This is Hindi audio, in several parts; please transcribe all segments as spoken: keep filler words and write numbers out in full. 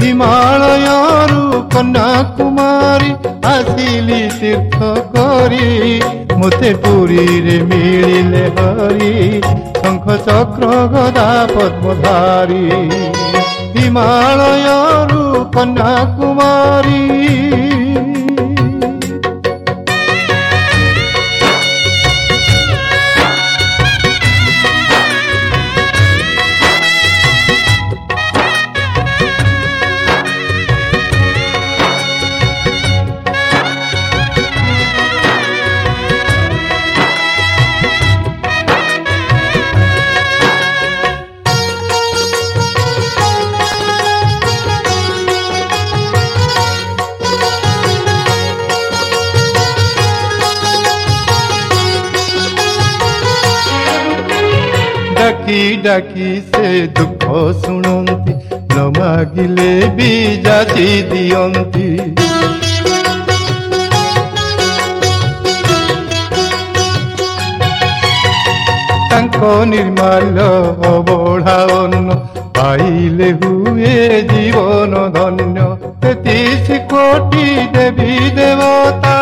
हिमालयरू कन्याकुमारी आसिली तीर्थ करी मते पुरी रे मिलिले हरि शंख चक्र गदा पद्मधारी हिमालयरू कन्याकुमारी डाकी डाकी से दुख शुणती न मागिले भी जाची दियंती तांको निर्माल्य अबढ़ा अन्न पाइले हुए जीवन धन्य तेतीस कोटी देवी देवता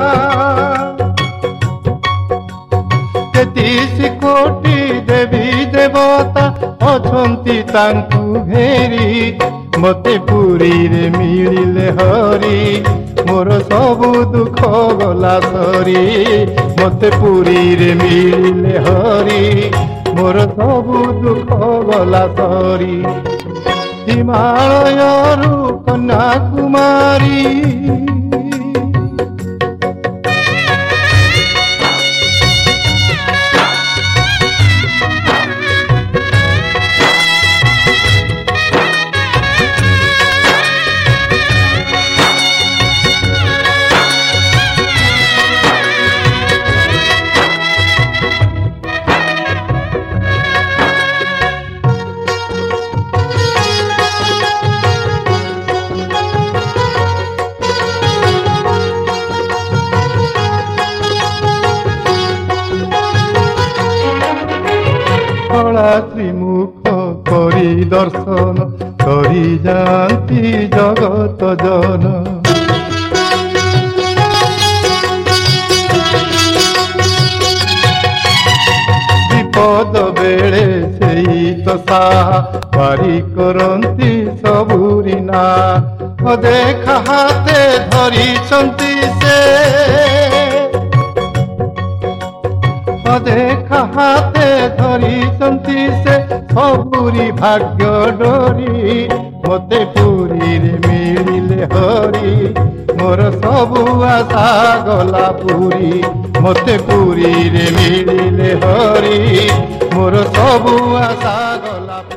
तेतीस कोटी देवी देवता अछंती तांकु घेरी मते पुरी रे मिलिले हरि मोर सबु दुख गला सरी मते पुरी रे मिलिले हरि मोर सबु दुख गला सरी हिमालयरू कन्याकुमारी त्रिमुख करी दर्शन करी जानती जगत जन विपद बेले सेई तो साहा पारी करती सबुरी ना देखा हाथे धरी से देखा हाथे धरी से सबुरी भाग्य डोरी मते पुरी रे मिलिले हरि मोर सबु आशा गला पुरी मते पुरी रे मिलिले हरि मोर सबु आशा गला।